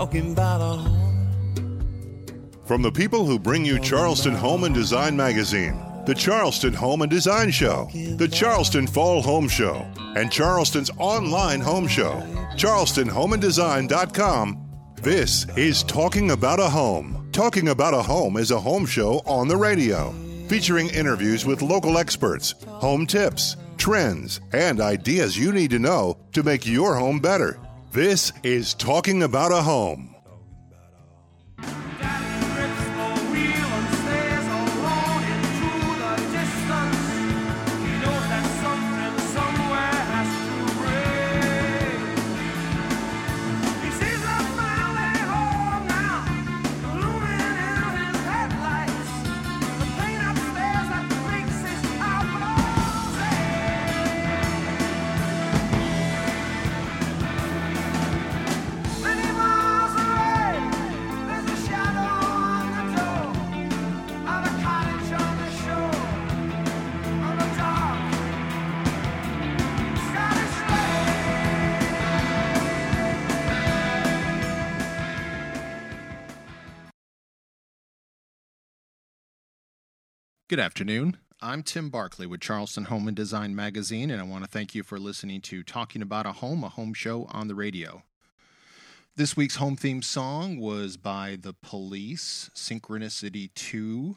talking about a home. From the people who bring you Charleston Home and Design Magazine, the Charleston Home and Design Show, the Charleston Fall Home Show, and Charleston's online home show, charlestonhomeanddesign.com, this is Talking About a Home. Talking About a Home is a home show on the radio, featuring interviews with local experts, home tips, trends, and ideas you need to know to make your home better. This is Talking About a Home. Good afternoon. I'm Tim Barkley with Charleston Home and Design Magazine, and I want to thank you for listening to Talking About a home show on the radio. This week's home theme song was by The Police, Synchronicity 2,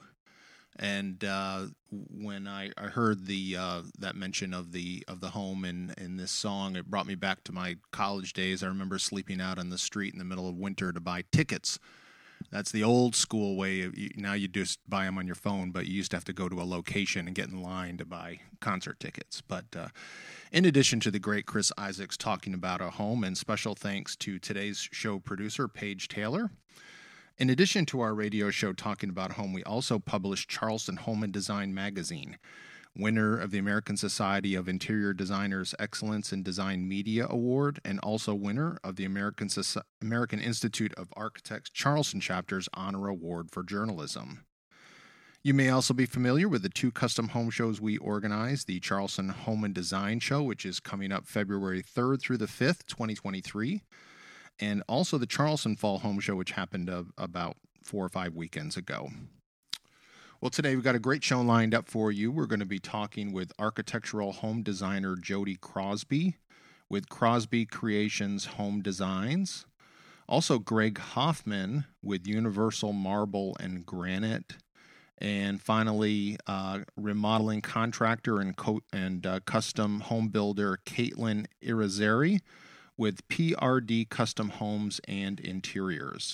and when I heard that mention of the home in this song, it brought me back to my college days. I remember sleeping out on the street in the middle of winter to buy tickets. That's the old school way. Now you just buy them on your phone, but you used to have to go to a location and get in line to buy concert tickets. But in addition to the great Chris Isaacs Talking About a Home, and special thanks to today's show producer, Paige Taylor. In addition to our radio show Talking About a Home, we also publish Charleston Home and Design Magazine, winner of the American Society of Interior Designers Excellence in Design Media Award, and also winner of the American Institute of Architects Charleston Chapter's Honor Award for Journalism. You may also be familiar with the two custom home shows we organize, the Charleston Home and Design Show, which is coming up February 3rd through the 5th, 2023, and also the Charleston Fall Home Show, which happened about 4 or 5 weekends ago. Well, today we've got a great show lined up for you. We're going to be talking with architectural home designer Jody Crosby with Crosby Creations Home Designs. Also, Greg Hoffman with Universal Marble and Granite. And finally, remodeling contractor and custom home builder Caitlin Irizarry with PRD Custom Homes and Interiors.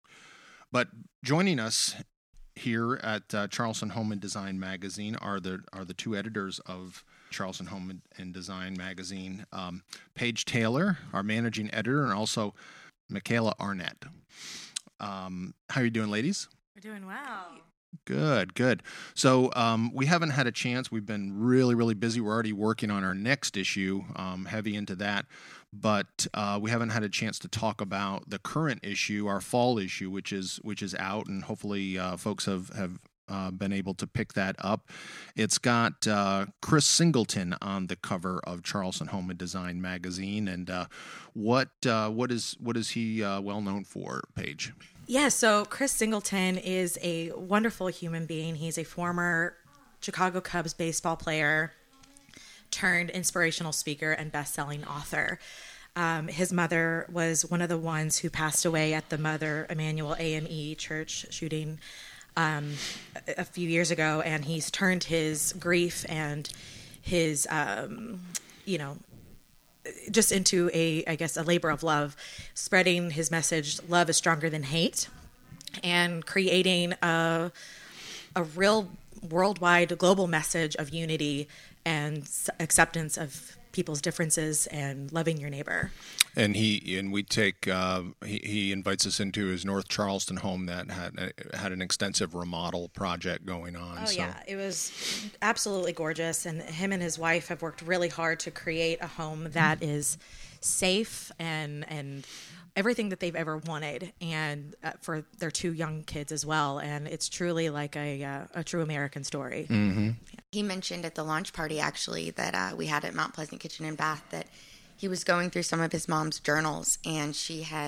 But joining us here at Charleston Home and Design Magazine are the two editors of Charleston Home and Design Magazine, Paige Taylor, our managing editor, and also Michaela Arnett. How are you doing, ladies? We're doing well. Good. So we haven't had a chance. We've been really, really busy. We're already working on our next issue, heavy into that. But we haven't had a chance to talk about the current issue, our fall issue, which is out, and hopefully folks have been able to pick that up. It's got Chris Singleton on the cover of Charleston Home and Design Magazine, and what is he well known for, Paige? Yeah, so Chris Singleton is a wonderful human being. He's a former Chicago Cubs baseball player turned inspirational speaker and best-selling author. His mother was one of the ones who passed away at the Mother Emanuel AME church shooting a few years ago, and he's turned his grief and his, just into a labor of love, spreading his message, love is stronger than hate, and creating a real worldwide global message of unity and acceptance of people's differences and loving your neighbor. And he invites us into his North Charleston home that had an extensive remodel project going on. Yeah, it was absolutely gorgeous, and him and his wife have worked really hard to create a home that is safe and everything that they've ever wanted, and for their two young kids as well. And it's truly like a true American story. Mm-hmm. He mentioned at the launch party, actually, that we had at Mount Pleasant Kitchen and Bath, that he was going through some of his mom's journals, and she had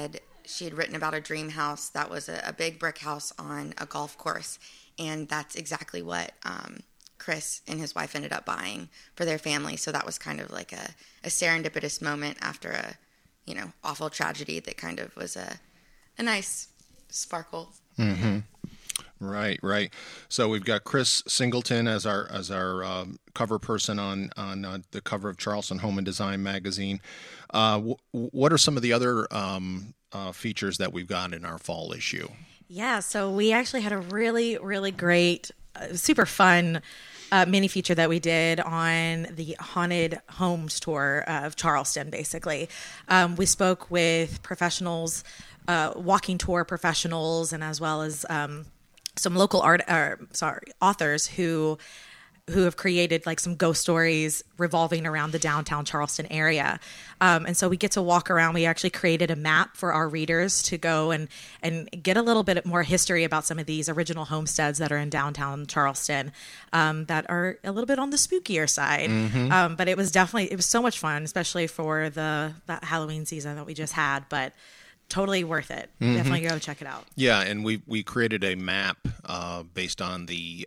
she had written about a dream house that was a big brick house on a golf course. And that's exactly what Chris and his wife ended up buying for their family. So that was kind of like a serendipitous moment after a, awful tragedy that kind of was a nice sparkle. Mm-hmm. Right. So we've got Chris Singleton as our cover person on the cover of Charleston Home and Design magazine. What are some of the other features that we've got in our fall issue? Yeah, so we actually had a really, really great, super fun mini feature that we did on the haunted homes tour of Charleston, basically. We spoke with professionals, walking tour professionals, and as well as some local authors who have created like some ghost stories revolving around the downtown Charleston area. And so we get to walk around. We actually created a map for our readers to go and get a little bit more history about some of these original homesteads that are in downtown Charleston that are a little bit on the spookier side. Mm-hmm. But it was so much fun, especially for the Halloween season that we just had. But totally worth it. Mm-hmm. Definitely go check it out. Yeah, and we created a map based on the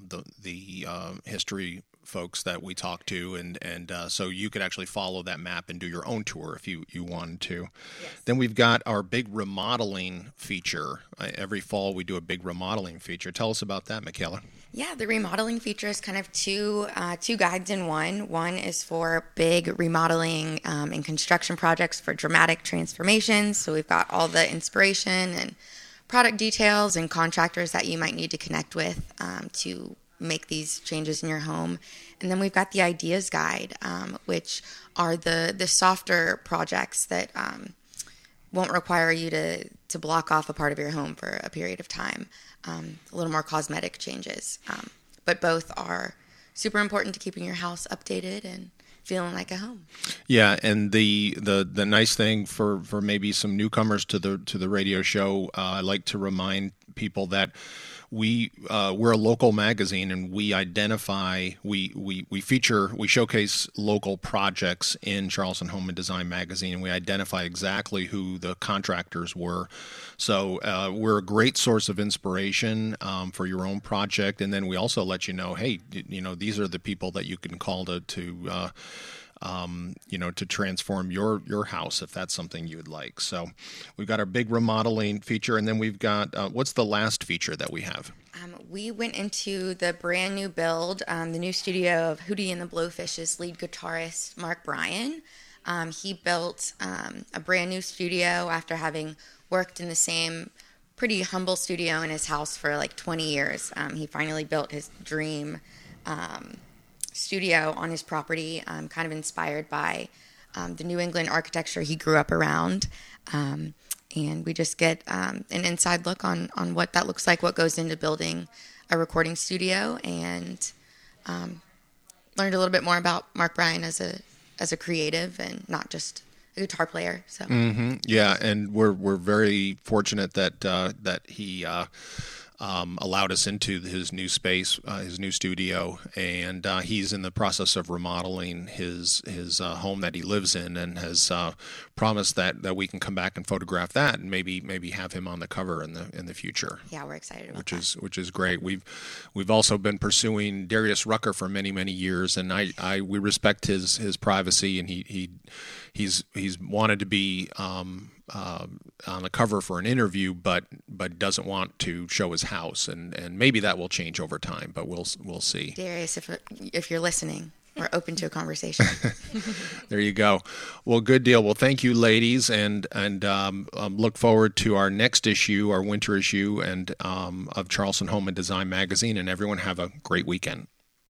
history folks that we talked to, and so you could actually follow that map and do your own tour if you wanted to. Yes. Then we've got our big remodeling feature. Every fall we do a big remodeling feature. Tell us about that, Michaela. Yeah, the remodeling feature is kind of two guides in one. One is for big remodeling and construction projects for dramatic transformations. So we've got all the inspiration and product details and contractors that you might need to connect with to make these changes in your home. And then we've got the ideas guide, which are the softer projects that won't require you to block off a part of your home for a period of time. A little more cosmetic changes. But both are super important to keeping your house updated and feeling like a home. Yeah, and the nice thing for maybe some newcomers to the radio show, I like to remind people that we're a local magazine, and we showcase local projects in Charleston Home and Design magazine, and we identify exactly who the contractors were. So we're a great source of inspiration for your own project, and then we also let you know, hey, these are the people that you can call to transform your house if that's something you would like. So we've got our big remodeling feature, and then we've got, what's the last feature that we have? We went into the brand new build, the new studio of Hootie and the Blowfish's lead guitarist, Mark Bryan. He built a brand new studio after having worked in the same pretty humble studio in his house for like 20 years. He finally built his dream studio on his property, kind of inspired by the New England architecture he grew up around. And we just get an inside look on what that looks like, what goes into building a recording studio, and learned a little bit more about Mark Bryan as a creative and not just a guitar player. So yeah, and we're very fortunate that he allowed us into his new space, his new studio, and he's in the process of remodeling his home that he lives in, and has promised that we can come back and photograph that, and maybe have him on the cover in the future. Yeah, we're excited about that. Which is great. We've also been pursuing Darius Rucker for many years, and we respect his privacy, and he's wanted to be on the cover for an interview, but doesn't want to show his house, and maybe that will change over time, but we'll see. Darius, if you're listening, we're open to a conversation. There you go. Well, good deal. Well, thank you, ladies, and look forward to our next issue, our winter issue, and of Charleston Home and Design magazine. And everyone have a great weekend.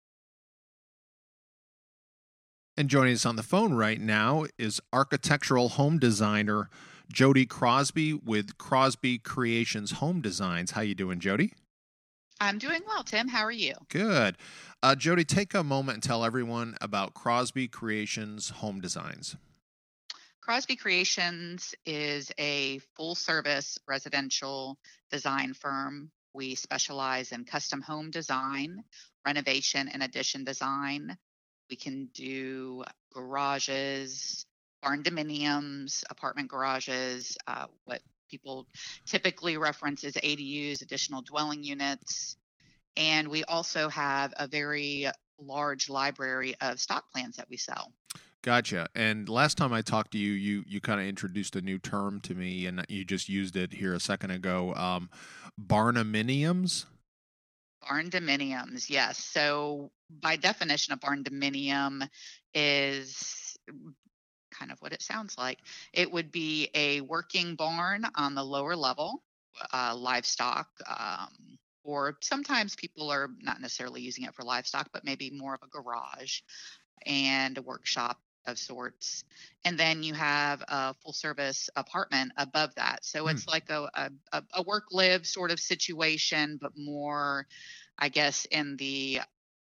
And joining us on the phone right now is architectural home designer Jody Crosby with Crosby Creations Home Designs. How you doing, Jody? I'm doing well, Tim. How are you? Good. Jody, take a moment and tell everyone about Crosby Creations Home Designs. Crosby Creations is a full-service residential design firm. We specialize in custom home design, renovation, and addition design. We can do garages, barn dominiums, apartment garages, what people typically reference as ADUs, additional dwelling units. And we also have a very large library of stock plans that we sell. Gotcha. And last time I talked to you, you kind of introduced a new term to me, and you just used it here a second ago. Barndominiums? Barndominiums, yes. So by definition, a barndominium is kind of what it sounds like. It would be a working barn on the lower level, livestock, or sometimes people are not necessarily using it for livestock, but maybe more of a garage and a workshop of sorts. And then you have a full service apartment above that. So it's like a work live sort of situation, but more, I guess, in the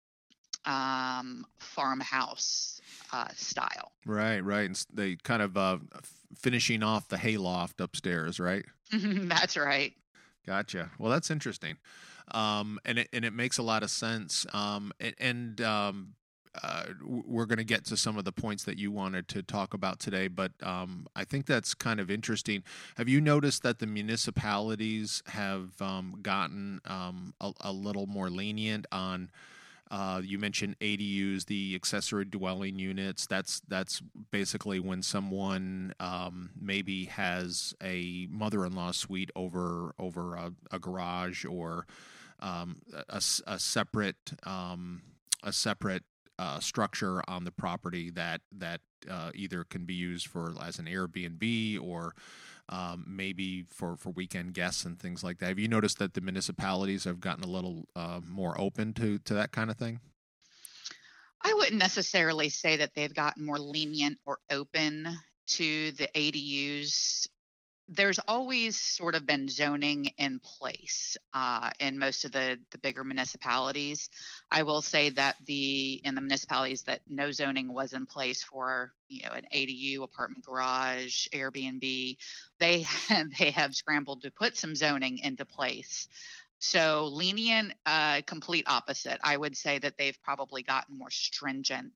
farmhouse style. Right. And they kind of finishing off the hayloft upstairs, right? That's right. Gotcha. Well, that's interesting. And it makes a lot of sense. We're going to get to some of the points that you wanted to talk about today, but I think that's kind of interesting. Have you noticed that the municipalities have gotten a little more lenient on? You mentioned ADUs, the accessory dwelling units. That's basically when someone maybe has a mother-in-law suite over a garage or a separate structure on the property that either can be used as an Airbnb or maybe for weekend guests and things like that. Have you noticed that the municipalities have gotten a little more open to that kind of thing? I wouldn't necessarily say that they've gotten more lenient or open to the ADUs. There's always sort of been zoning in place in most of the bigger municipalities. I will say that in the municipalities that no zoning was in place for, an ADU, apartment garage, Airbnb, they have scrambled to put some zoning into place. So lenient, complete opposite. I would say that they've probably gotten more stringent.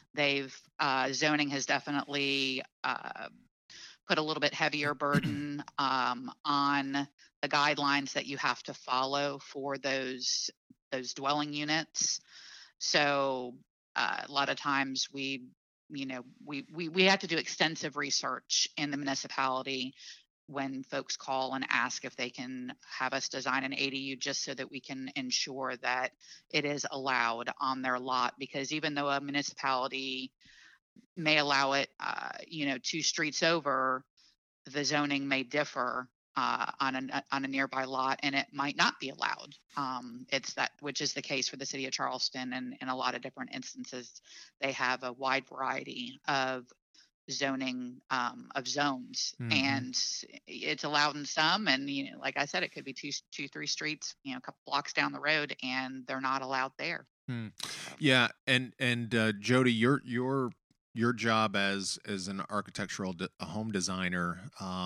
Zoning has definitely put a little bit heavier burden on the guidelines that you have to follow for those dwelling units. So a lot of times we have to do extensive research in the municipality when folks call and ask if they can have us design an ADU, just so that we can ensure that it is allowed on their lot. Because even though a municipality may allow it, 2 streets over, the zoning may differ on a nearby lot, and it might not be allowed. Which is the case for the city of Charleston, and in a lot of different instances, they have a wide variety of zoning of zones, and it's allowed in some, and like I said, it could be 2-3 streets, a couple blocks down the road, and they're not allowed there. Yeah, and Jody, your job as an architectural home designer,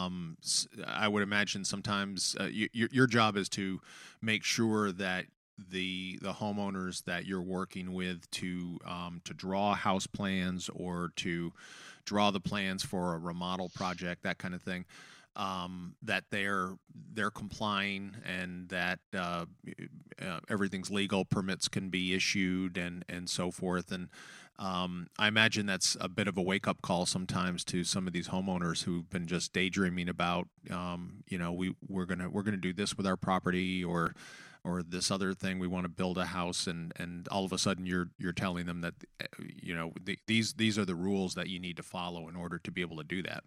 I would imagine sometimes your job is to make sure that the homeowners that you're working with to draw house plans or to draw the plans for a remodel project, that kind of thing, that they're complying and that everything's legal, permits can be issued and so forth. And I imagine that's a bit of a wake-up call sometimes to some of these homeowners who've been just daydreaming about, we're gonna do this with our property or this other thing. We want to build a house, and all of a sudden you're telling them that these are the rules that you need to follow in order to be able to do that.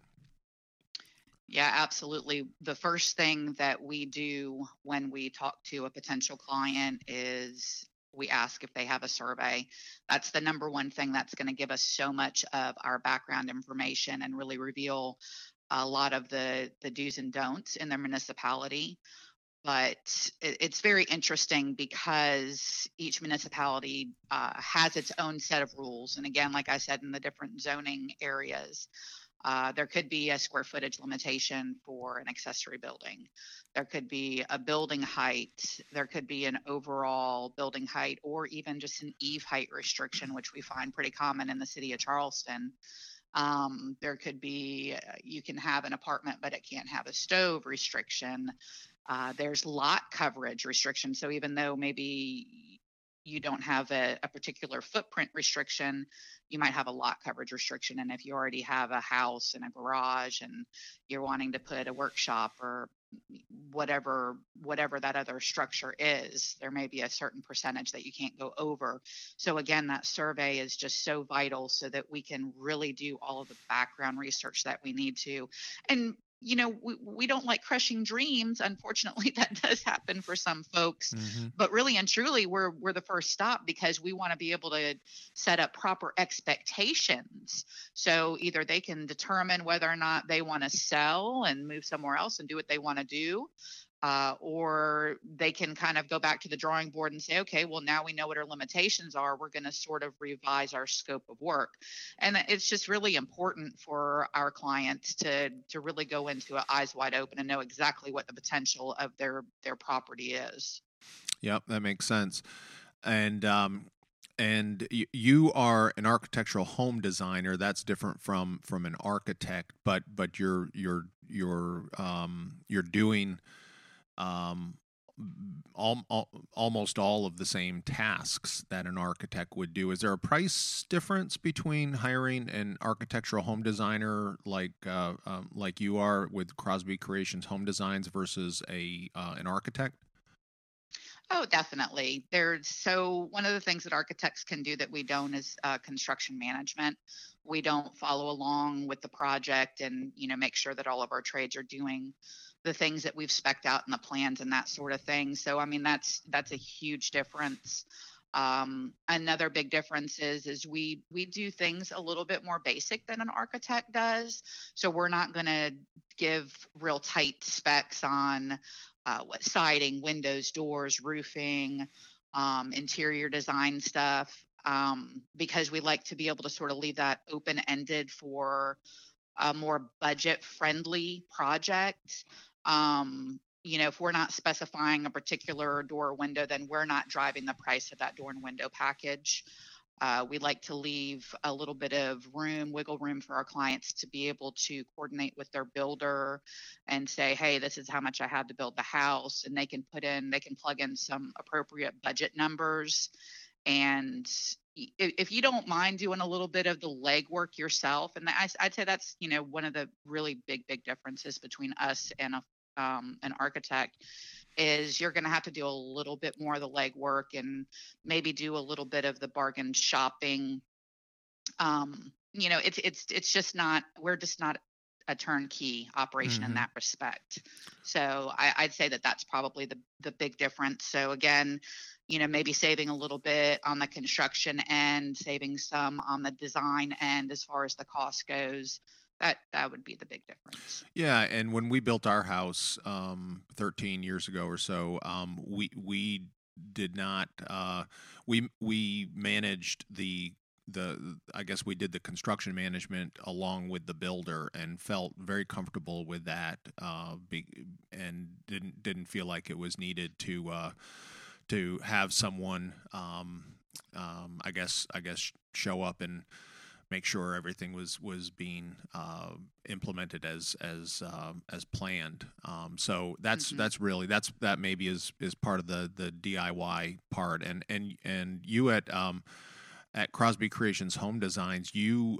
Yeah, absolutely. The first thing that we do when we talk to a potential client is we ask if they have a survey. That's the number one thing that's going to give us so much of our background information and really reveal a lot of the do's and don'ts in their municipality. But it's very interesting because each municipality has its own set of rules. And again, like I said, in the different zoning areas, there could be a square footage limitation for an accessory building. There could be a building height. There could be an overall building height, or even just an eave height restriction, which we find pretty common in the city of Charleston. There could be, you can have an apartment, but it can't have a stove restriction. There's lot coverage restriction. So even though maybe you don't have a particular footprint restriction, you might have a lot coverage restriction. And if you already have a house and a garage and you're wanting to put a workshop or whatever that other structure is, there may be a certain percentage that you can't go over. So again, that survey is just so vital so that we can really do all of the background research that we need to. And we don't like crushing dreams. Unfortunately, that does happen for some folks. But really and truly, we're the first stop because we want to be able to set up proper expectations. So either they can determine whether or not they want to sell and move somewhere else and do what they want to do, or they can kind of go back to the drawing board and say, okay, well, now we know what our limitations are. We're going to sort of revise our scope of work. And it's just really important for our clients to really go into it eyes wide open and know exactly what the potential of their property is. Yep, that makes sense. And you are an architectural home designer. That's different from an architect, but you're doing almost all of the same tasks that an architect would do. Is there a price difference between hiring an architectural home designer like you are with Crosby Creations Home Designs versus an architect? Oh, definitely. So one of the things that architects can do that we don't is construction management. We don't follow along with the project and make sure that all of our trades are doing the things that we've spec'd out in the plans and that sort of thing. So, I mean, that's a huge difference. Another big difference is we do things a little bit more basic than an architect does. So we're not going to give real tight specs on what siding, windows, doors, roofing, interior design stuff, because we like to be able to sort of leave that open-ended for a more budget-friendly project. If we're not specifying a particular door or window, then we're not driving the price of that door and window package. We like to leave a little bit of wiggle room for our clients to be able to coordinate with their builder and say, hey, this is how much I have to build the house. And they can plug in some appropriate budget numbers. And if you don't mind doing a little bit of the legwork yourself, and I'd say that's, one of the really big differences between us and an architect, is you're going to have to do a little bit more of the legwork and maybe do a little bit of the bargain shopping. It's just not, we're just not a turnkey operation in that respect. So I'd say that that's probably the big difference. So again, maybe saving a little bit on the construction end, saving some on the design end as far as the cost goes. That would be the big difference. Yeah, and when we built our house 13 years ago or so, we did not we managed the I guess we did the construction management along with the builder and felt very comfortable with that, and didn't feel like it was needed to have someone I guess show up and make sure everything was being implemented as planned. So that's really that maybe is part of the DIY part. And you at Crosby Creations Home Designs, you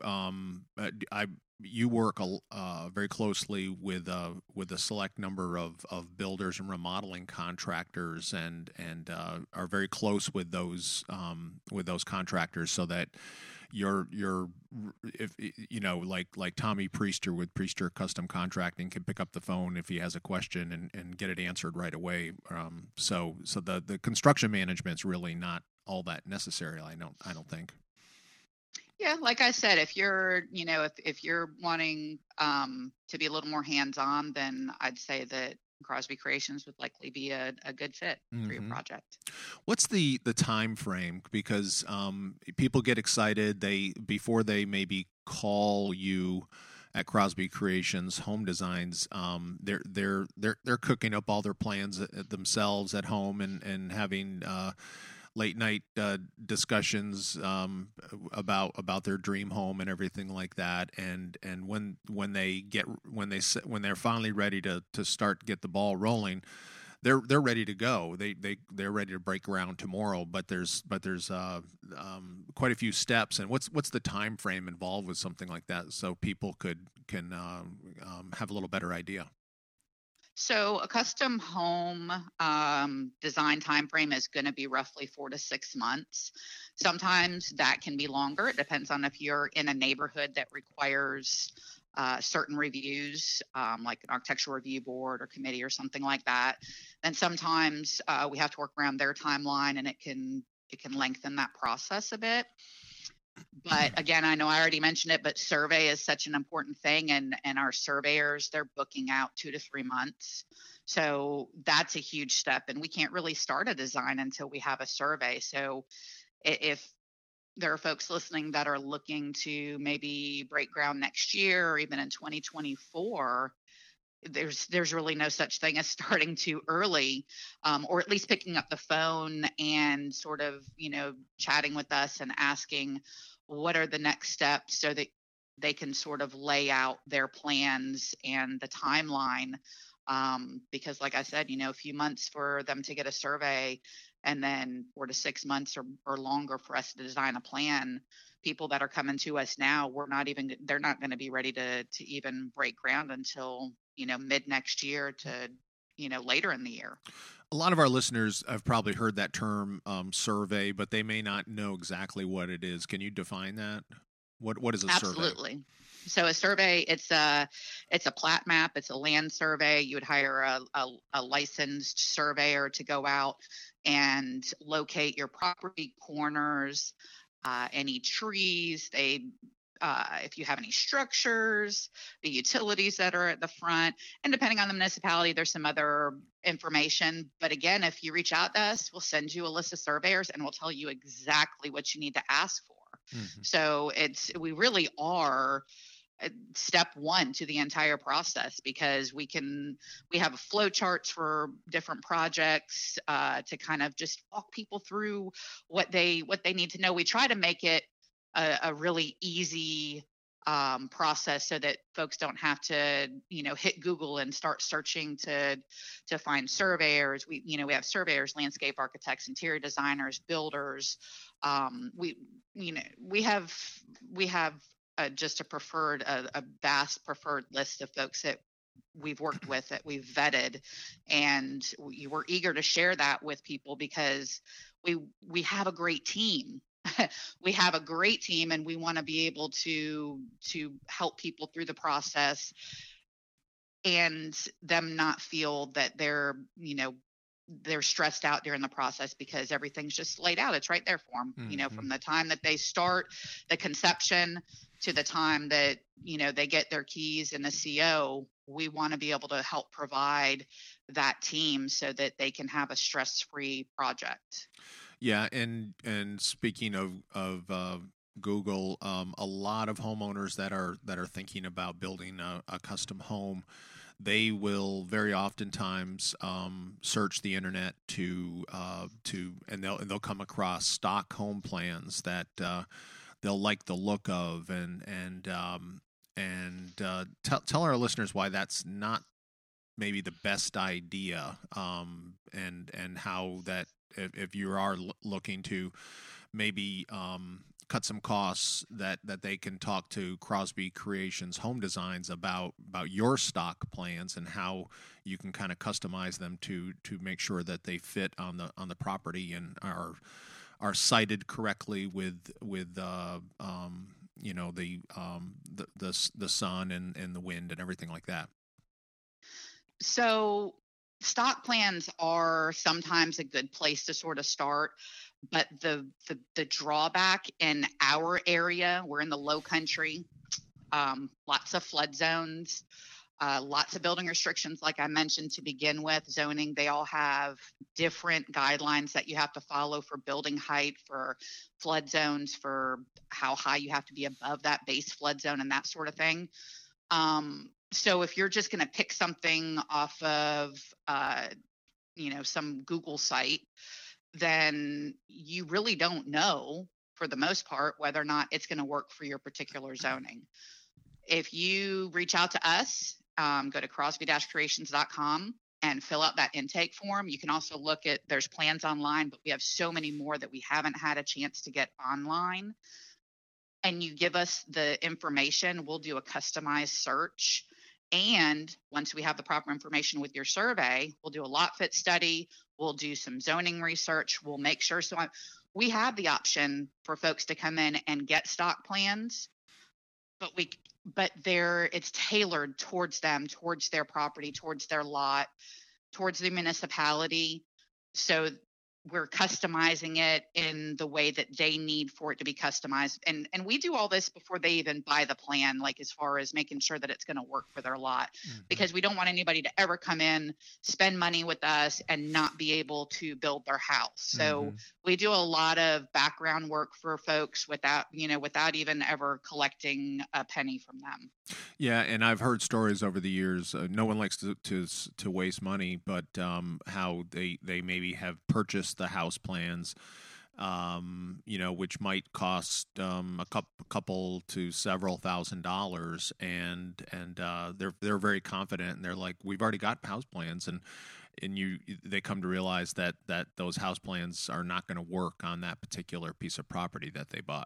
work very closely with a select number of builders and remodeling contractors, and are very close with those contractors, so that you're if like Tommy Priester with Priester Custom Contracting can pick up the phone if he has a question and get it answered right away. So the construction management's really not all that necessary. I don't think. Yeah, like I said, if you're if you're wanting to be a little more hands-on, then I'd say that Crosby Creations would likely be a good fit for your project. What's the time frame? Because people get excited before they maybe call you at Crosby Creations Home Designs. They're cooking up all their plans themselves at home and having late night discussions about their dream home and everything like that. And when they're finally ready to get the ball rolling, they're ready to go. They're ready to break ground tomorrow. But there's quite a few steps. And what's the time frame involved with something like that, so people can have a little better idea? So a custom home design time frame is going to be roughly 4 to 6 months. Sometimes that can be longer. It depends on if you're in a neighborhood that requires certain reviews, like an architectural review board or committee or something like that. Then sometimes we have to work around their timeline, and it can lengthen that process a bit. But again, I know I already mentioned it, but survey is such an important thing, and our surveyors, they're booking out 2 to 3 months. So that's a huge step, and we can't really start a design until we have a survey. So if there are folks listening that are looking to maybe break ground next year or even in 2024, there's really no such thing as starting too early, or at least picking up the phone and sort of, chatting with us and asking what are the next steps, so that they can sort of lay out their plans and the timeline. Because like I said, a few months for them to get a survey, and then 4 to 6 months or longer for us to design a plan. People that are coming to us now, they're not going to be ready to even break ground until mid next year to later in the year. A lot of our listeners have probably heard that term survey, but they may not know exactly what it is. Can you define that? What is a survey? Absolutely. So a survey, it's a plat map. It's a land survey. You would hire a licensed surveyor to go out and locate your property corners, any trees, if you have any structures, the utilities that are at the front, and depending on the municipality, there's some other information. But again, if you reach out to us, we'll send you a list of surveyors and we'll tell you exactly what you need to ask for. Mm-hmm. So we really are step one to the entire process, because we have flow charts for different projects to kind of just walk people through what they need to know. We try to make it a really easy process, so that folks don't have to hit Google and start searching to find surveyors. We have surveyors, landscape architects, interior designers, builders. We have just a vast preferred list of folks that we've worked with, that we've vetted, and we're eager to share that with people, because we have a great team. We have a great team, and we want to be able to help people through the process, and them not feel that they're stressed out during the process, because everything's just laid out. It's right there for them. Mm-hmm. From the time that they start the conception to the time that they get their keys and the CO. We want to be able to help provide that team so that they can have a stress-free project. Yeah, and speaking of Google, a lot of homeowners that are thinking about building a custom home, they will very oftentimes search the internet and they'll come across stock home plans that they'll like the look of, and tell our listeners why that's not maybe the best idea, and how that. If you are looking to maybe cut some costs, that they can talk to Crosby Creations Home Designs about your stock plans and how you can kind of customize them to make sure that they fit on the property and are sited correctly with the sun and the wind and everything like that. So stock plans are sometimes a good place to sort of start, but the drawback in our area, we're in the low country, lots of flood zones, lots of building restrictions, like I mentioned to begin with, zoning. They all have different guidelines that you have to follow for building height, for flood zones, for how high you have to be above that base flood zone and that sort of thing. So if you're just going to pick something off of, some Google site, then you really don't know, for the most part, whether or not it's going to work for your particular zoning. If you reach out to us, go to crosby-creations.com and fill out that intake form. You can also look at, there's plans online, but we have so many more that we haven't had a chance to get online. And you give us the information, we'll do a customized search. And once we have the proper information with your survey, we'll do a lot fit study. We'll do some zoning research. We'll make sure. So we have the option for folks to come in and get stock plans, but it's tailored towards them, towards their property, towards their lot, towards the municipality. So we're customizing it in the way that they need for it to be customized. And we do all this before they even buy the plan, like as far as making sure that it's going to work for their lot, because we don't want anybody to ever come in, spend money with us and not be able to build their house. So we do a lot of background work for folks without even ever collecting a penny from them. Yeah, and I've heard stories over the years. No one likes to waste money, but how they maybe have purchased the house plans, which might cost a couple to several $1,000s, and they're very confident, and they're like, we've already got house plans, and they come to realize that those house plans are not going to work on that particular piece of property that they bought.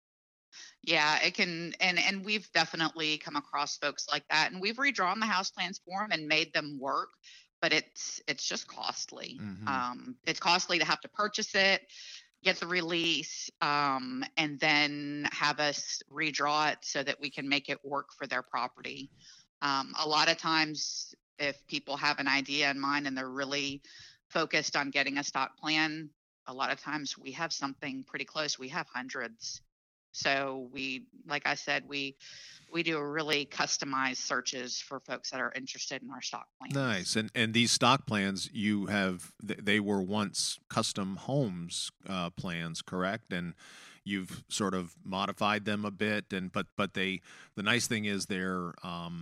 Yeah, it can, and we've definitely come across folks like that, and we've redrawn the house plans for them and made them work, but it's just costly. It's costly to have to purchase it, get the release, and then have us redraw it so that we can make it work for their property. A lot of times, if people have an idea in mind and they're really focused on getting a stock plan, a lot of times we have something pretty close. We have hundreds. So like I said, we do a really customized searches for folks that are interested in our stock plans. Nice. And these stock plans, they were once custom homes plans, correct? And you've sort of modified them a bit, but the nice thing is they're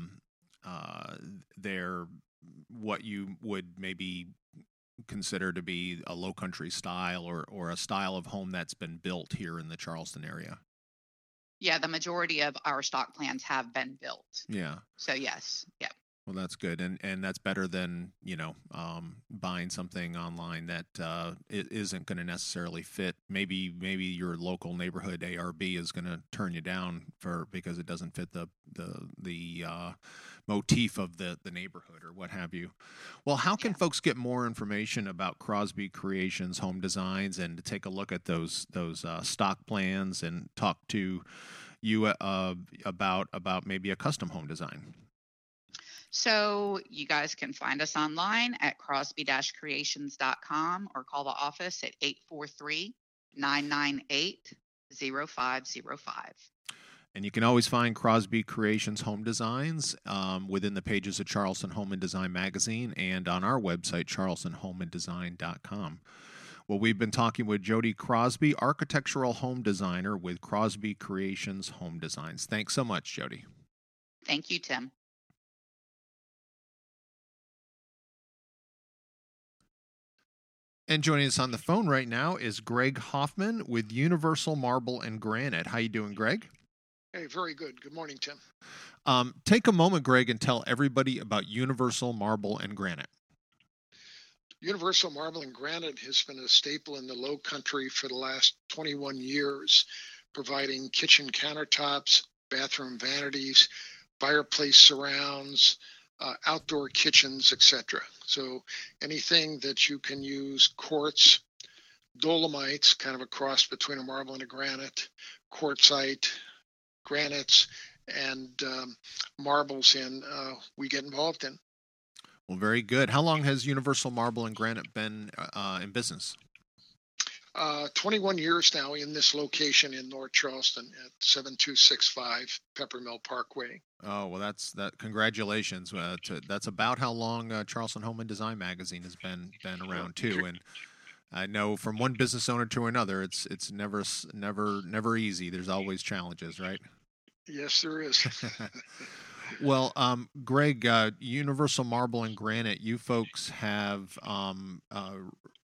what you would maybe consider to be a low country style or a style of home that's been built here in the Charleston area. Yeah, the majority of our stock plans have been built. Yeah. So yes, yeah. Well, that's good, and that's better than buying something online that it isn't going to necessarily fit. Maybe your local neighborhood ARB is going to turn you down because it doesn't fit the motif of the neighborhood or what have you. Well, how can folks get more information about Crosby Creations Home Designs and to take a look at those stock plans and talk to you about maybe a custom home design? So you guys can find us online at crosby-creations.com or call the office at 843-998-0505. And you can always find Crosby Creations Home Designs within the pages of Charleston Home and Design magazine and on our website, charlestonhomeanddesign.com. Well, we've been talking with Jody Crosby, architectural home designer with Crosby Creations Home Designs. Thanks so much, Jody. Thank you, Tim. And joining us on the phone right now is Greg Hoffman with Universal Marble and Granite. How you doing, Greg? Hey, very good. Good morning, Tim. Take a moment, Greg, and tell everybody about Universal Marble and Granite. Universal Marble and Granite has been a staple in the Low Country for the last 21 years, providing kitchen countertops, bathroom vanities, fireplace surrounds, outdoor kitchens, etc. So anything that you can use quartz, dolomites, kind of a cross between a marble and a granite, quartzite, granites, and marbles in, we get involved in. Well, very good. How long has Universal Marble and Granite been in business? 21 years now in this location in North Charleston at 7265 Peppermill Parkway. Oh, well, congratulations. That's about how long Charleston Home and Design magazine has been around too. And I know from one business owner to another, it's never easy. There's always challenges, right? Yes, there is. Well, Greg, Universal Marble and Granite, you folks have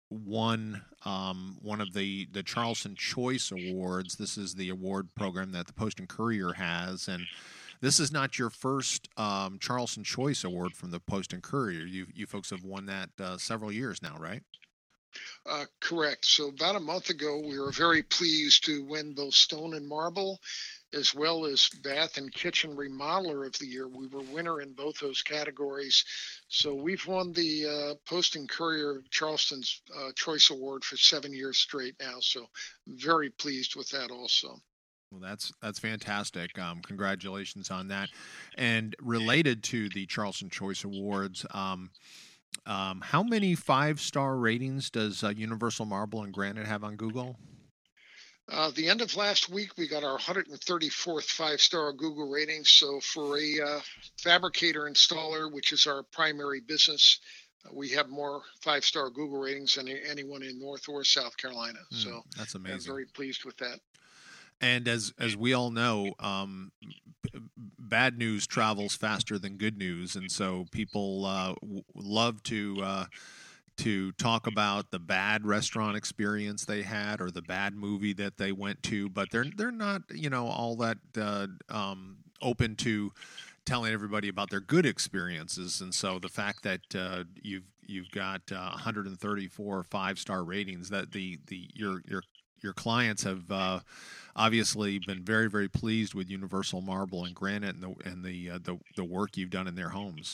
won one of the Charleston Choice Awards. This is the award program that the Post and Courier has, and this is not your first Charleston Choice Award from the Post and Courier. You folks have won that several years now, right? Correct. So about a month ago, we were very pleased to win both Stone and Marble, as well as Bath and Kitchen Remodeler of the Year. We were winner in both those categories. So we've won the Post and Courier Charleston's Choice Award for 7 years straight now. So very pleased with that also. Well, that's fantastic. Congratulations on that. And related to the Charleston Choice Awards, how many 5-star ratings does Universal Marble and Granite have on Google? The end of last week, we got our 134th 5-star Google rating. So for a fabricator installer, which is our primary business, we have more 5-star Google ratings than anyone in North or South Carolina. So that's amazing. I'm very pleased with that. And as we all know, bad news travels faster than good news, and so people love to talk about the bad restaurant experience they had or the bad movie that they went to, but they're not all that open to telling everybody about their good experiences. And so the fact that you've got 134 5-star ratings, that your clients have obviously been very, very pleased with Universal Marble and Granite and the work you've done in their homes.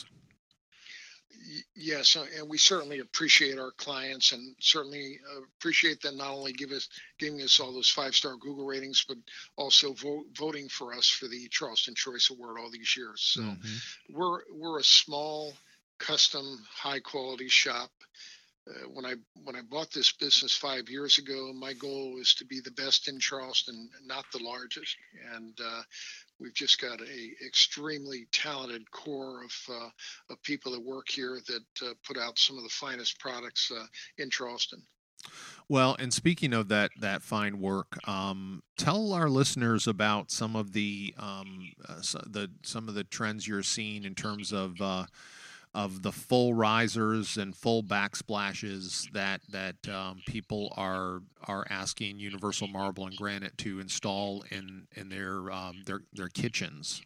Yes, and we certainly appreciate our clients, and certainly appreciate them not only giving us all those 5-star Google ratings, but also voting for us for the Charleston Choice Award all these years. So we're a small, custom, high quality shop. When I bought this business 5 years ago, my goal was to be the best in Charleston, not the largest. And we've just got a extremely talented core of people that work here that put out some of the finest products in Charleston. Well, and speaking of that fine work, tell our listeners about some of the trends you're seeing in terms of the full risers and full backsplashes that people are asking Universal Marble and Granite to install in their kitchens.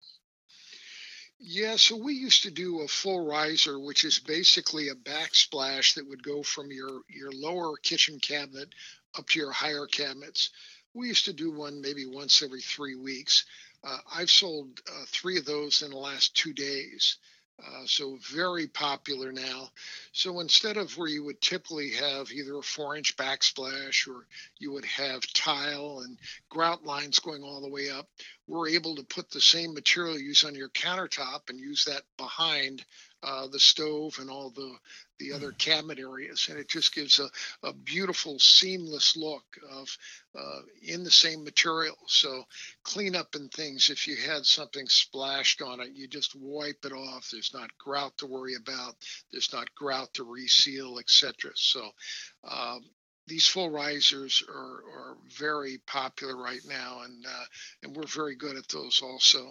Yeah, so we used to do a full riser, which is basically a backsplash that would go from your lower kitchen cabinet up to your higher cabinets. We used to do one maybe once every 3 weeks. I've sold 3 of those in the last 2 days. So very popular now. So instead of where you would typically have either a 4-inch backsplash or you would have tile and grout lines going all the way up, we're able to put the same material you use on your countertop and use that behind the stove and all the other cabinet areas, and it just gives a beautiful seamless look of in the same material. So cleanup and things, if you had something splashed on it, you just wipe it off. There's not grout to worry about. There's not grout to reseal, etc. So these full risers are very popular right now, and we're very good at those also.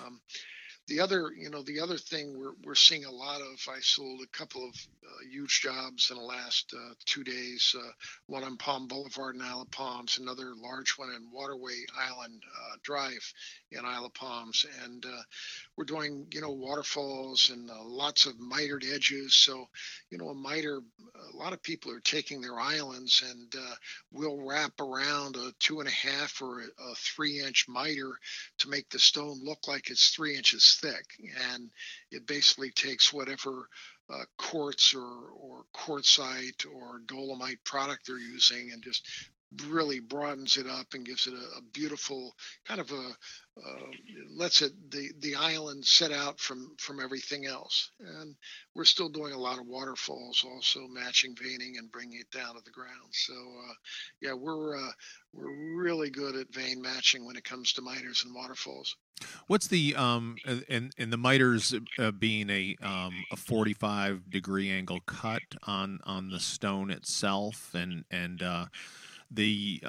The other thing we're seeing a lot of, I sold a couple of huge jobs in the last 2 days, one on Palm Boulevard in Isle of Palms, another large one in Waterway Island Drive in Isle of Palms. And we're doing, waterfalls and lots of mitered edges. So, a miter, a lot of people are taking their islands and we'll wrap around a 2.5 or a 3-inch miter to make the stone look like it's 3 inches thick. And it basically takes whatever quartz or quartzite or dolomite product they're using and just really broadens it up and gives it a beautiful kind of lets it the island set out from everything else. And we're still doing a lot of waterfalls, also matching veining and bringing it down to the ground. So yeah, we're really good at vein matching when it comes to miters and waterfalls. What's the in the miters being a 45-degree angle cut on the stone itself, and the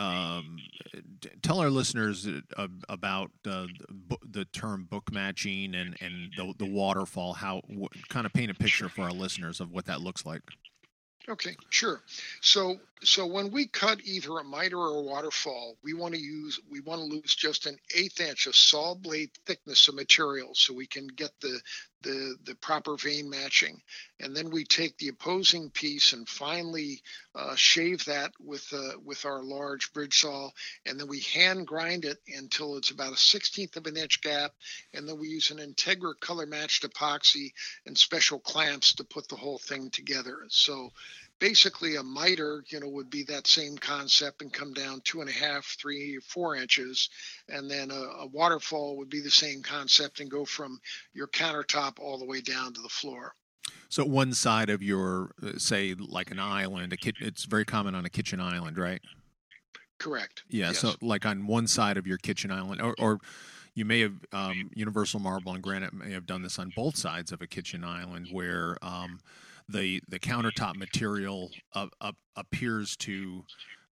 tell our listeners about the term book matching and the waterfall, how kind of paint a picture for our listeners of what that looks like. Okay, sure. So when we cut either a miter or a waterfall, we want to lose just an eighth inch of saw blade thickness of material so we can get the proper vein matching, and then we take the opposing piece and finally shave that with our large bridge saw, and then we hand grind it until it's about a 16th of an inch gap, and then we use an Integra color matched epoxy and special clamps to put the whole thing together. So basically a miter, would be that same concept and come down 2.5, 3, 4 inches. And then a waterfall would be the same concept and go from your countertop all the way down to the floor. So one side of your, say, like an island, it's very common on a kitchen island, right? Correct. Yeah. Yes. So like on one side of your kitchen island, or you may have, Universal Marble and Granite may have done this on both sides of a kitchen island where the countertop material appears to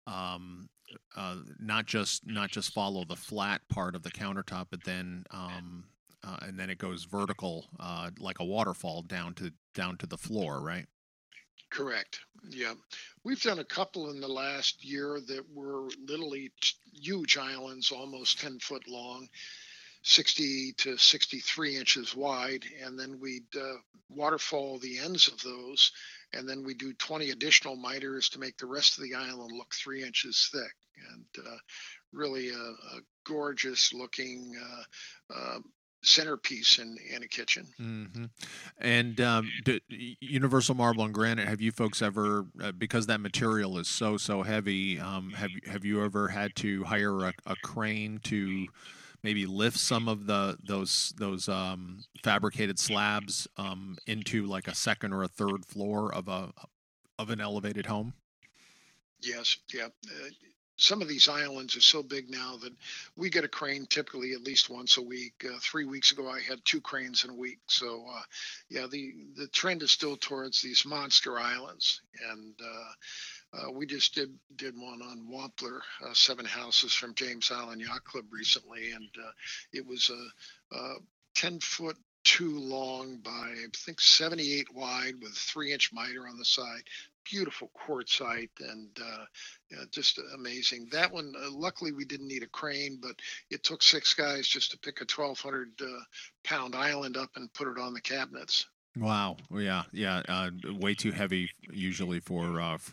not just follow the flat part of the countertop, but then and then it goes vertical like a waterfall down to the floor, right? Correct. Yeah. We've done a couple in the last year that were literally huge islands, almost 10 foot long, 60 to 63 inches wide, and then we'd waterfall the ends of those, and then we do 20 additional miters to make the rest of the island look 3 inches thick, and really a gorgeous looking centerpiece in a kitchen. Mm-hmm. And Universal Marble and Granite, have you folks ever, because that material is so heavy, have you ever had to hire a crane to maybe lift some of those fabricated slabs into like a second or a third floor of an elevated home? Yes, yeah. Some of these islands are so big now that we get a crane typically at least once a week. 3 weeks ago, I had 2 cranes in a week. So, yeah, the trend is still towards these monster islands, and we just did one on Wampler, 7 houses from James Island Yacht Club recently, and it was a 10-foot 2 long by I think 78 wide with a 3-inch miter on the side. Beautiful quartzite and just amazing. That one, luckily we didn't need a crane, but it took 6 guys just to pick a 1,200 pound island up and put it on the cabinets. Wow. Yeah. Way too heavy usually for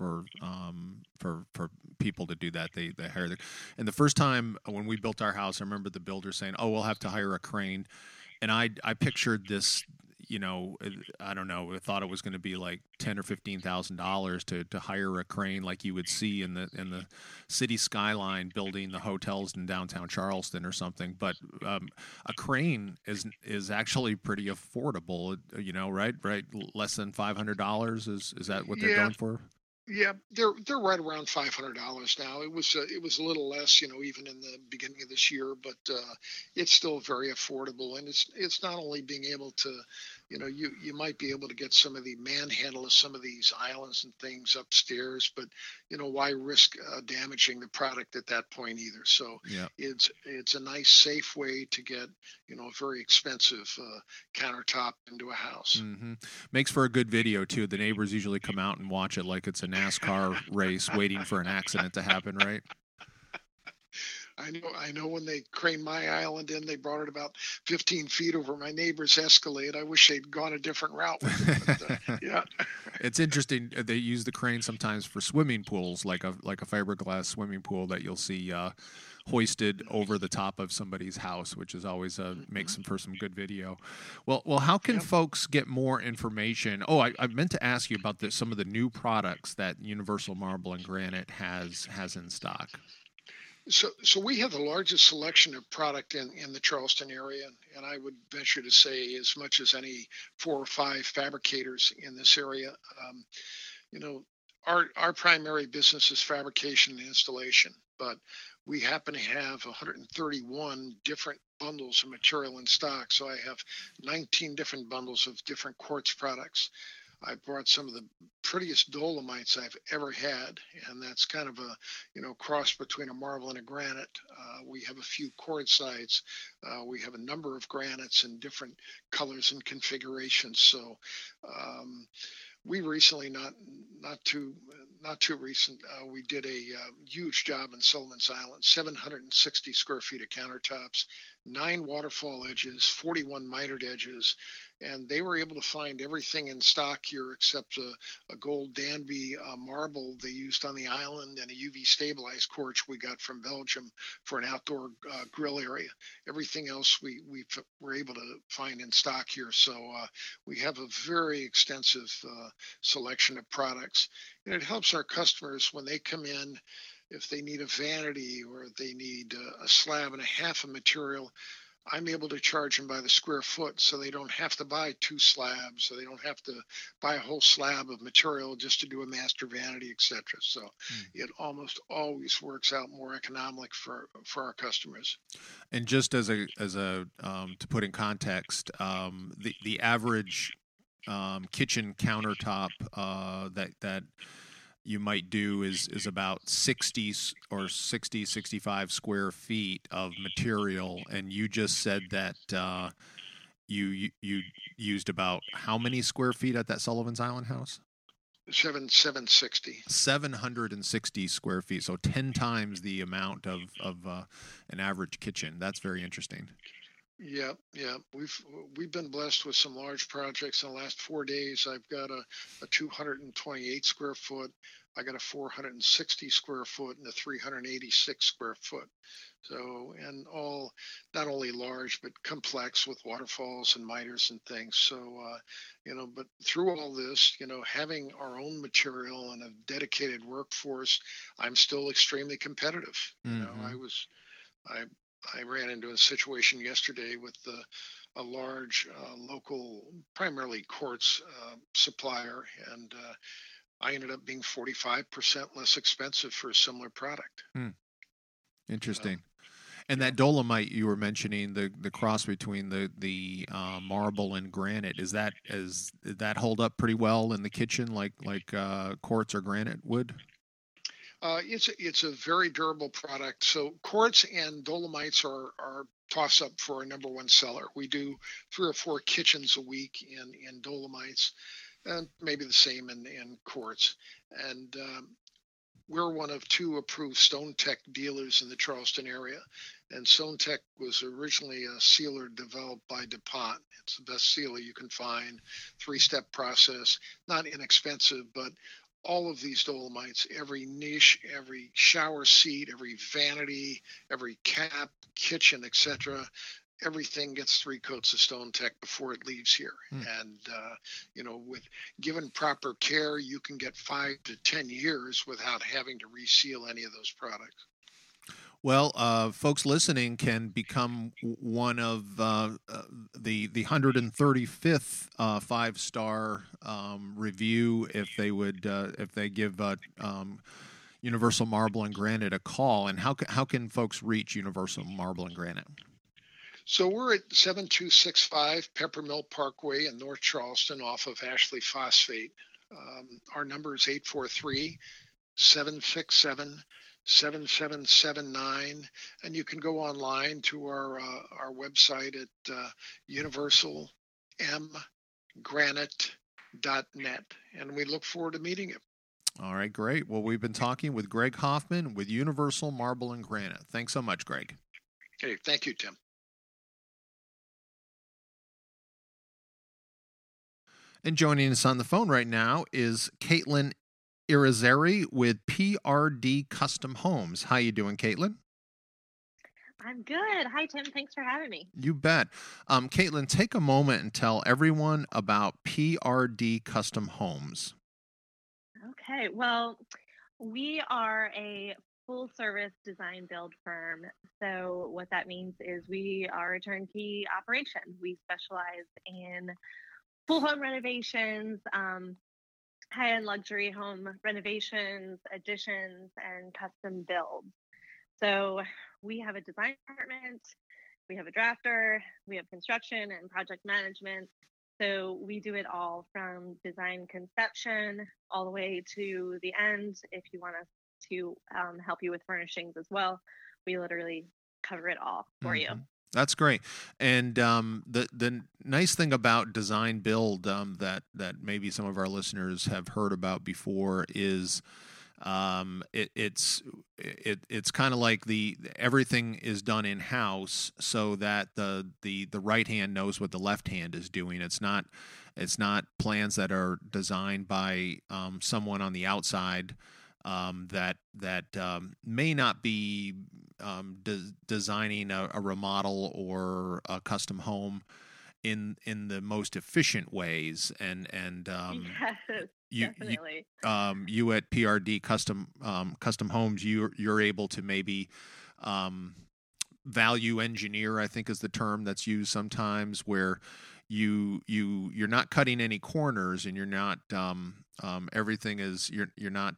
people to do that. They hire and the first time when we built our house, I remember the builder saying, "Oh, we'll have to hire a crane," and I pictured this. I don't know. I thought it was going to be like $10,000 or $15,000 to hire a crane like you would see in the city skyline building the hotels in downtown Charleston or something. But a crane is actually pretty affordable. Right? Less than $500 is that what they're going for? Yeah, they're right around $500 now. It was a little less, even in the beginning of this year, but it's still very affordable. And it's not only being able to, you might be able to get some of the manhandle of some of these islands and things upstairs, but why risk damaging the product at that point either? So yeah. It's a nice, safe way to get a very expensive countertop into a house. Mm-hmm. Makes for a good video too. The neighbors usually come out and watch it like it's a NASCAR race waiting for an accident to happen, right? I know when they craned my island in, they brought it about 15 feet over my neighbor's Escalade. I wish they'd gone a different route with it, but, yeah. It's interesting. They use the crane sometimes for swimming pools, like a fiberglass swimming pool that you'll see hoisted over the top of somebody's house, which is always makes them for some good video. Well, how can folks get more information? Oh, I meant to ask you about some of the new products that Universal Marble and Granite has in stock. So we have the largest selection of product in the Charleston area, and I would venture to say as much as any 4 or 5 fabricators in this area. Our primary business is fabrication and installation, but we happen to have 131 different bundles of material in stock. So I have 19 different bundles of different quartz products. I brought some of the prettiest dolomites I've ever had, and that's kind of a cross between a marble and a granite. We have a few quartzites. We have a number of granites in different colors and configurations. So we recently, not too recent, we did a huge job in Sullivan's Island, 760 square feet of countertops, 9 waterfall edges, 41 mitered edges, and they were able to find everything in stock here except a gold Danby marble they used on the island and a UV stabilized quartz we got from Belgium for an outdoor grill area. Everything else we were able to find in stock here. So we have a very extensive selection of products. And it helps our customers when they come in, if they need a vanity or they need a slab and a half of material, I'm able to charge them by the square foot, so they don't have to buy 2 slabs, so they don't have to buy a whole slab of material just to do a master vanity, etc. So it almost always works out more economic for our customers. And just as a to put in context, the average kitchen countertop that you might do is about 60 or 65 square feet of material, and you just said that you used about how many square feet at that Sullivan's Island house? 760. 760 square feet, so 10 times the amount of an average kitchen. That's very interesting. Yeah. We've been blessed with some large projects in the last 4 days. I've got a 228 square foot, I got a 460 square foot, and a 386 square foot. So, and all not only large but complex with waterfalls and miters and things. So, but through all this, having our own material and a dedicated workforce, I'm still extremely competitive. I ran into a situation yesterday with a large local, primarily quartz supplier, and I ended up being 45% less expensive for a similar product. Interesting. And that dolomite you were mentioning, the cross between the marble and granite, did that hold up pretty well in the kitchen, like quartz or granite would? It's a very durable product. So quartz and dolomites are toss up for our number one seller. We do 3 or 4 kitchens a week in dolomites, and maybe the same in quartz. And we're one of 2 approved StoneTech dealers in the Charleston area. And StoneTech was originally a sealer developed by DuPont. It's the best sealer you can find, 3-step process, not inexpensive, but all of these dolomites, every niche, every shower seat, every vanity, every cap, kitchen, etc., everything gets 3 coats of StoneTech before it leaves here. And, with given proper care, you can get 5 to 10 years without having to reseal any of those products. Well, folks listening can become one of the 135th 5-star review if they give Universal Marble and Granite a call. And how can folks reach Universal Marble and Granite? So we're at 7265 Peppermill Parkway in North Charleston off of Ashley Phosphate. Our number is 843-767-7779, and you can go online to our website at universalmgranite.net, and we look forward to meeting you. All right, great. Well, we've been talking with Greg Hoffman with Universal Marble and Granite. Thanks so much, Greg. Okay, thank you, Tim. And joining us on the phone right now is Caitlin Irizarry with PRD Custom Homes. How you doing, Caitlin? I'm good. Hi, Tim. Thanks for having me. You bet. Caitlin, take a moment and tell everyone about PRD Custom Homes. Okay. Well, we are a full-service design build firm. So what that means is we are a turnkey operation. We specialize in full home renovations, high-end luxury home renovations, additions, and custom builds. So we have a design department, we have a drafter, we have construction and project management. So we do it all from design conception all the way to the end. If you want us to help you with furnishings as well, we literally cover it all for you. That's great. And the nice thing about design build that maybe some of our listeners have heard about before is it's kind of like everything is done in house, so that the right hand knows what the left hand is doing. It's not plans that are designed by someone on the outside that may not be designing a remodel or a custom home in the most efficient ways. And yes, definitely. You at PRD Custom Homes, you're able to maybe value engineer, I think is the term that's used sometimes, where you're not cutting any corners, and you're not everything is you're not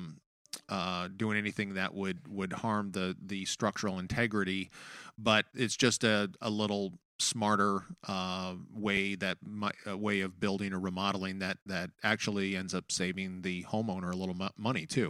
doing anything that would harm the structural integrity, but it's just a little smarter way of building or remodeling that actually ends up saving the homeowner a little money too.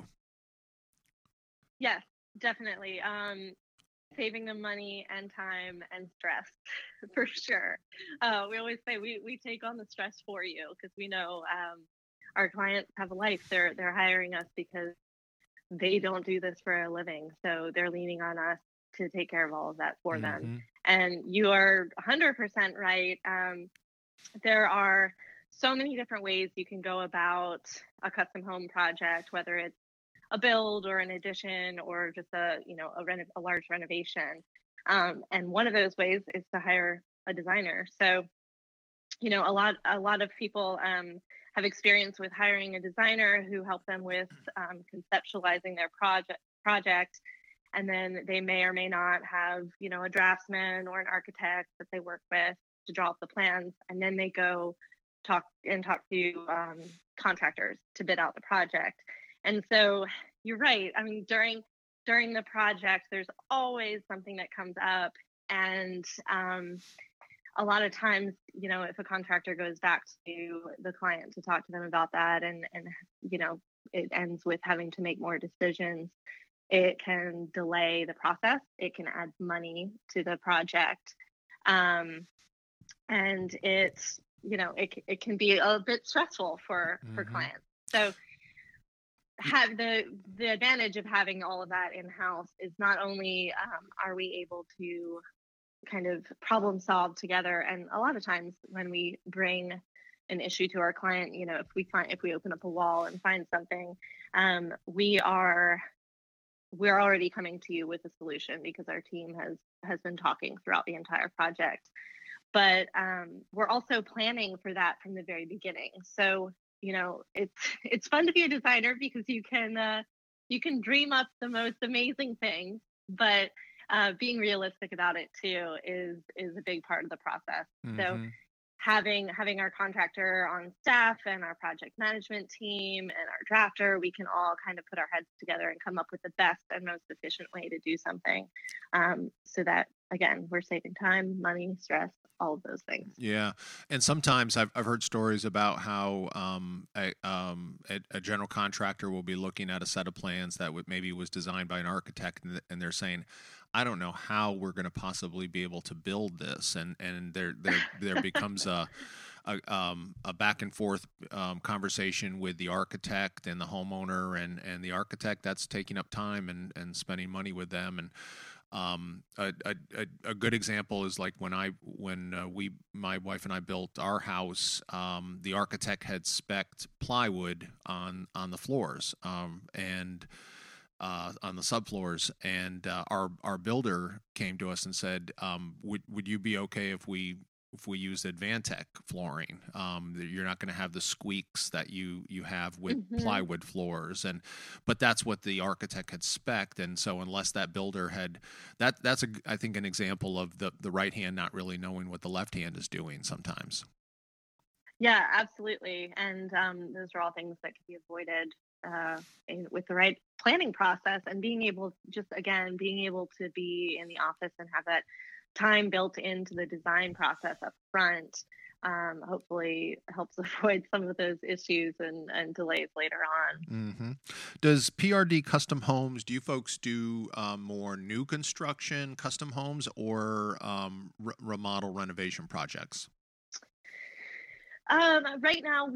Yes, definitely. Saving them money and time and stress for sure. We always say we take on the stress for you, because we know our clients have a life. They're hiring us because they don't do this for a living, so they're leaning on us to take care of all of that for them. And you are 100% right. There are so many different ways you can go about a custom home project, whether it's a build or an addition or just a large renovation. And one of those ways is to hire a designer. So, a lot of people have experience with hiring a designer who help them with conceptualizing their project. And then they may or may not have, a draftsman or an architect that they work with to draw up the plans. And then they go talk to contractors to bid out the project. And so you're right. I mean, during the project, there's always something that comes up. And a lot of times, if a contractor goes back to the client to talk to them about that, and it ends with having to make more decisions, it can delay the process. It can add money to the project. And it's, it can be a bit stressful for clients. So have the advantage of having all of that in-house is not only are we able to kind of problem solve together, and a lot of times when we bring an issue to our client, if we open up a wall and find something, we're already coming to you with a solution because our team has been talking throughout the entire project. But we're also planning for that from the very beginning. So it's fun to be a designer because you can dream up the most amazing things, but being realistic about it too is a big part of the process. So having our contractor on staff and our project management team and our drafter, we can all kind of put our heads together and come up with the best and most efficient way to do something, so that, again, we're saving time, money, stress, all of those things. Yeah. And sometimes I've heard stories about how a general contractor will be looking at a set of plans that maybe was designed by an architect, and they're saying, I don't know how we're going to possibly be able to build this. And there becomes a back and forth conversation with the architect and the homeowner, and the architect, that's taking up time and spending money with them. And a good example is like when my wife and I built our house, the architect had spec'd plywood on the floors, and on the subfloors, and our builder came to us and said, would you be okay if we use Advantech flooring? You're not going to have the squeaks that you have with plywood floors, but that's what the architect had spec'd. And so unless that builder had that's I think an example of the right hand not really knowing what the left hand is doing sometimes. Yeah, absolutely. And those are all things that can be avoided with the right planning process, and being able to be in the office and have that time built into the design process up front hopefully helps avoid some of those issues and delays later on. Mm-hmm. Does PRD Custom Homes, do you folks do more new construction, custom homes, or remodel renovation projects? Right now,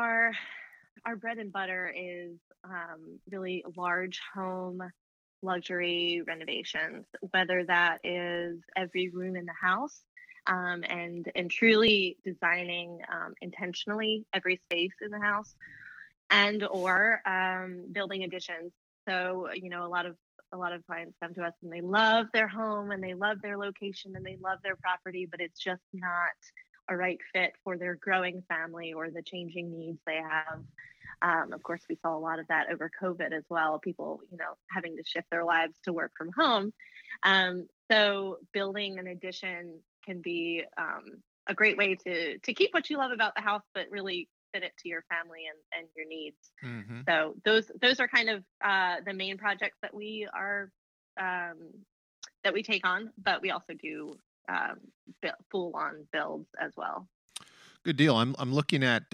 our bread and butter is really large home luxury renovations, whether that is every room in the house, and truly designing intentionally every space in the house, and or building additions. So a lot of clients come to us and they love their home and they love their location and they love their property, but it's just not a right fit for their growing family or the changing needs they have. Of course, we saw a lot of that over COVID as well. People, having to shift their lives to work from home. So building an addition can be a great way to keep what you love about the house, but really fit it to your family and your needs. Mm-hmm. So those are kind of the main projects that we are that we take on, but we also do full-on builds as well. Good deal. I'm looking at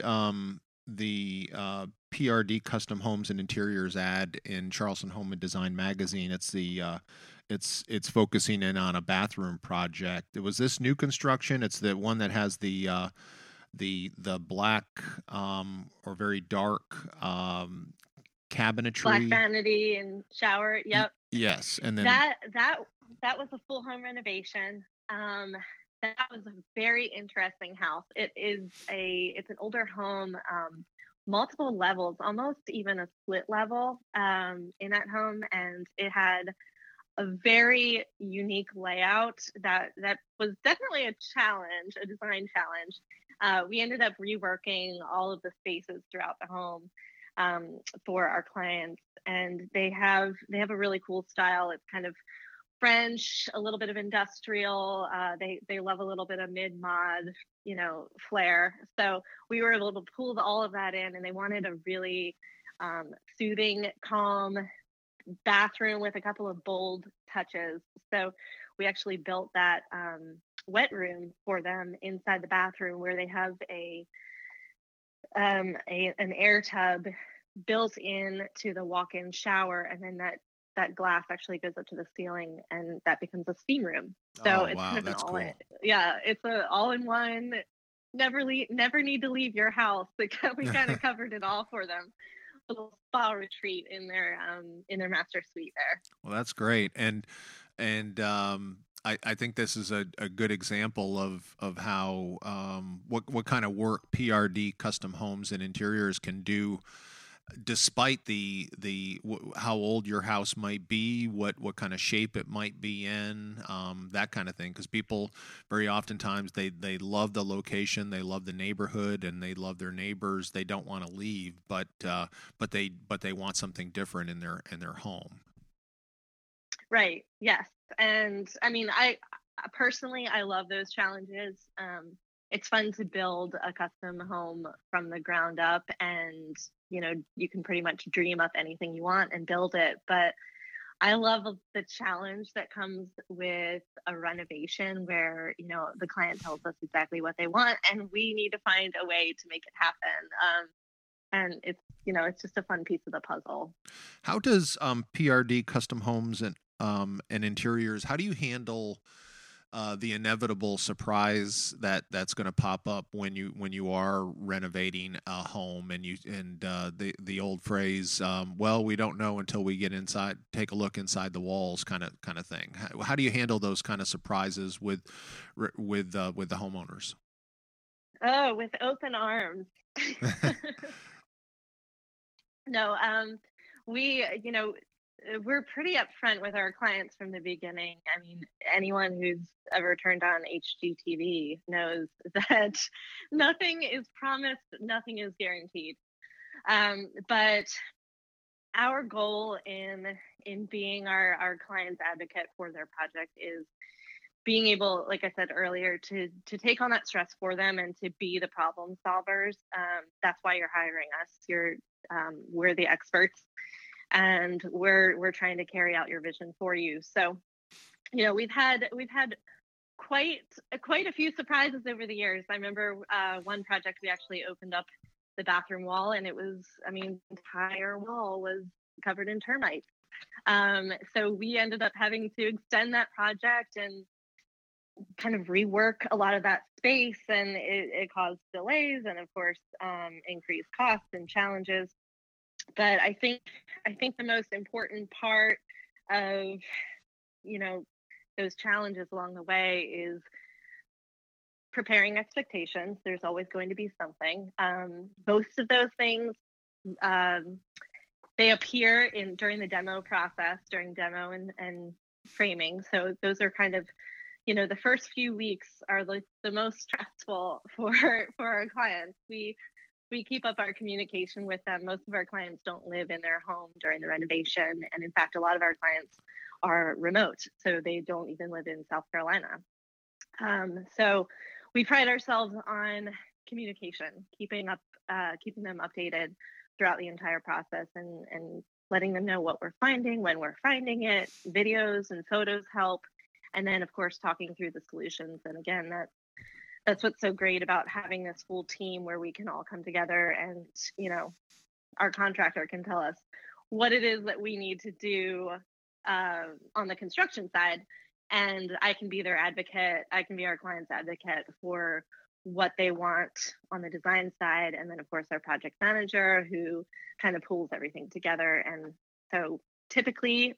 the PRD Custom Homes and Interiors ad in Charleston Home and Design magazine. It's the it's focusing in on a bathroom project. Was this new construction? It's the one that has the black or very dark cabinetry, black vanity and shower. Yep. Yes, and then that was a full home renovation. That was a very interesting house. It's an older home, multiple levels, almost even a split level in that home, and it had a very unique layout that was definitely a challenge, a design challenge. We ended up reworking all of the spaces throughout the home for our clients, and they have a really cool style. It's kind of French, a little bit of industrial. They love a little bit of mid-mod, flair. So we were able to pull all of that in, and they wanted a really soothing, calm bathroom with a couple of bold touches. So we actually built that wet room for them inside the bathroom, where they have an air tub built in to the walk-in shower, and then that glass actually goes up to the ceiling, and that becomes a steam room. So it's kind of that's cool. It's an all-in-one. Never need to leave your house. We kind of covered it all for them. A little spa retreat in their master suite there. Well, that's great, and I think this is a good example of how what kind of work PRD Custom Homes and Interiors can do, despite how old your house might be, what kind of shape it might be in, that kind of thing. Because people very oftentimes they love the location, they love the neighborhood, and they love their neighbors. They don't want to leave, but they want something different in their home. Right. Yes. And I mean, I personally love those challenges. It's fun to build a custom home from the ground up, and you can pretty much dream up anything you want and build it. But I love the challenge that comes with a renovation where, the client tells us exactly what they want and we need to find a way to make it happen. And it's just a fun piece of the puzzle. How does PRD Custom Homes and Interiors, how do you handle the inevitable surprise that's going to pop up when you are renovating a home, and the old phrase, well, we don't know until we get inside, take a look inside the walls, kind of thing. How do you handle those kind of surprises with the homeowners? Oh, with open arms. No, we're pretty upfront with our clients from the beginning. I mean, anyone who's ever turned on HGTV knows that nothing is promised, nothing is guaranteed. But our goal in being our client's advocate for their project is being able, like I said earlier, to take on that stress for them and to be the problem solvers. That's why you're hiring us. We're the experts, and we're trying to carry out your vision for you. So, we've had quite a few surprises over the years. I remember one project we actually opened up the bathroom wall, and it was, the entire wall was covered in termites. So we ended up having to extend that project and kind of rework a lot of that space, and it caused delays and of course increased costs and challenges. But I think the most important part of those challenges along the way is preparing expectations. There's always going to be something. Most of those things they appear during the demo process, during demo and framing. So those are kind of, the first few weeks are the most stressful for our clients. We keep up our communication with them. Most of our clients don't live in their home during the renovation. And in fact, a lot of our clients are remote, so they don't even live in South Carolina. So we pride ourselves on communication, keeping them updated throughout the entire process, and letting them know what we're finding, when we're finding it. Videos and photos help. And then, of course, talking through the solutions. And again, that's what's so great about having this full team where we can all come together and, our contractor can tell us what it is that we need to do on the construction side. And I can be their advocate. I can be our client's advocate for what they want on the design side. And then, of course, our project manager who kind of pulls everything together. And so typically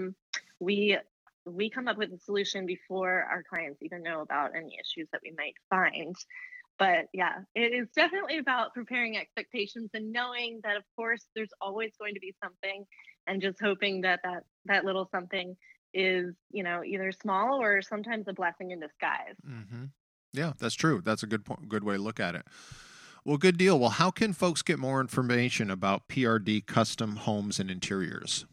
we come up with a solution before our clients even know about any issues that we might find. But yeah, it is definitely about preparing expectations and knowing that, of course, there's always going to be something, and just hoping that little something is, either small or sometimes a blessing in disguise. Mm-hmm. Yeah, that's true. That's a good way to look at it. Well, good deal. Well, how can folks get more information about PRD Custom Homes and Interiors?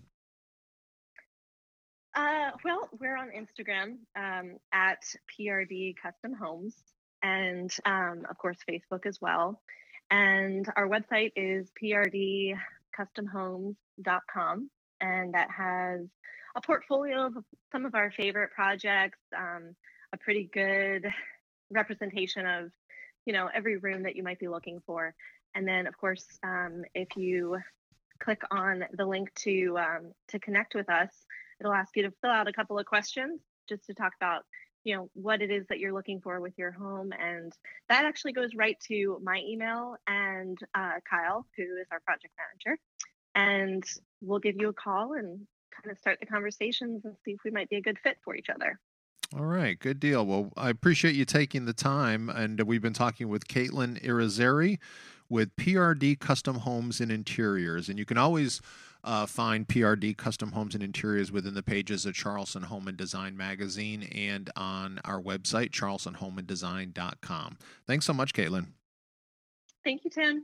Well, we're on Instagram at PRD Custom Homes, and of course Facebook as well. And our website is prdcustomhomes.com, and that has a portfolio of some of our favorite projects, a pretty good representation of, every room that you might be looking for. And then, of course, if you click on the link to connect with us, it'll ask you to fill out a couple of questions just to talk about, what it is that you're looking for with your home. And that actually goes right to my email and Kyle, who is our project manager. And we'll give you a call and kind of start the conversations and see if we might be a good fit for each other. All right, good deal. Well, I appreciate you taking the time. And we've been talking with Caitlin Irizarry with PRD Custom Homes and Interiors. And you can always find PRD Custom Homes and Interiors within the pages of Charleston Home and Design magazine and on our website, charlestonhomeanddesign.com. Thanks so much, Caitlin. Thank you, Tim.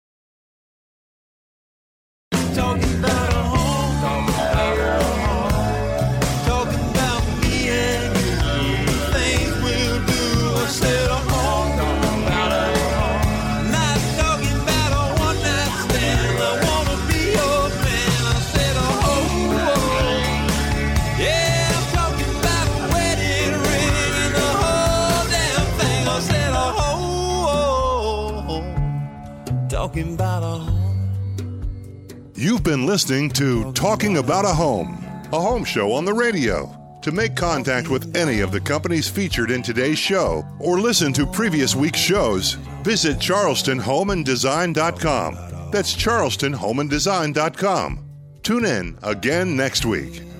Talking about a home, talking about me and you, things we'll do, I said a home, not talking about a one-night stand, I wanna be your man, I said a home, yeah, I'm talking about a wedding ring and the whole damn thing, I said a home, talking about a home. You've been listening to Talking About a Home show on the radio. To make contact with any of the companies featured in today's show or listen to previous week's shows, visit charlestonhomeanddesign.com. That's charlestonhomeanddesign.com. Tune in again next week.